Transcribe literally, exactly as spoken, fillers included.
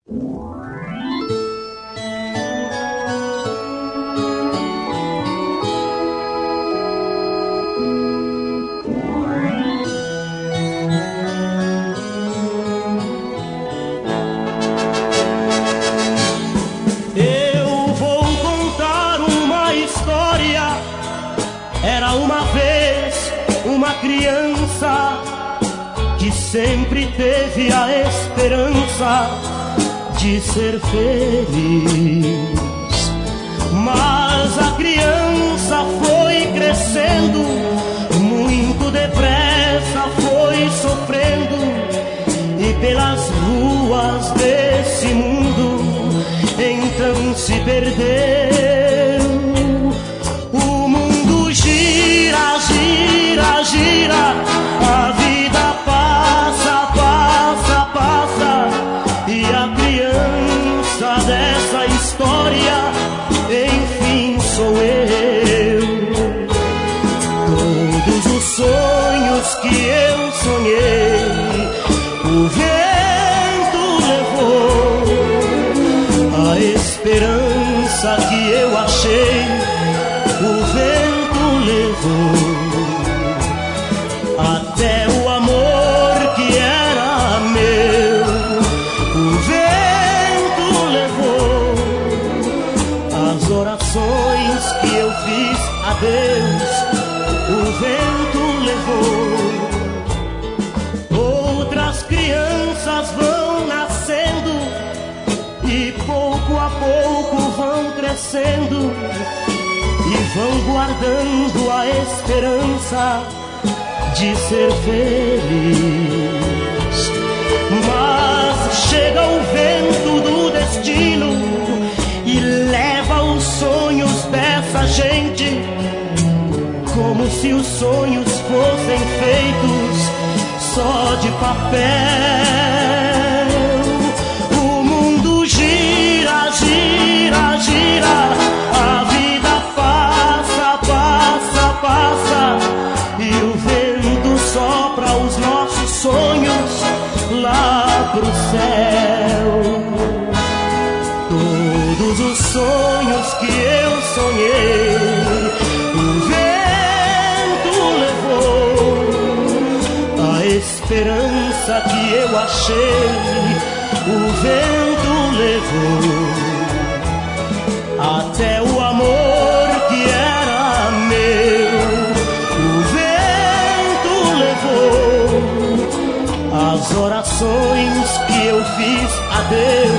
Era uma vez uma criança que sempre teve a esperança de ser feliz. Mas a criança foi crescendo muito depressa, foi sofrendo, e pelas ruas desse mundo então se perdeu. O mundo gira, gira, gira, a vida passa, passa, passa, e a criança dessa história, enfim, sou eu. Todos os sonhos que eu sonhei, o vento levou. A esperança que eu achei, o vento levou. Até o amor que era meu, o vento levou. As orações que eu fiz a Deus, o vento levou. Outras crianças vão nascendo e pouco a pouco vão crescendo e vão guardando a esperança de ser feliz. Mas chega o vento do destino e leva os sonhos dessa gente, como se os sonhos fossem feitos só de papel. O mundo gira, gira, gira, a vida passa, passa, passa, e o vento sopra os nossos sonhos lá pro céu. Todos os sonhos que eu sonhei, o vento levou. A esperança que eu achei, o vento levou. Até o amor que era meu, o vento levou. As orações que eu fiz a Deus,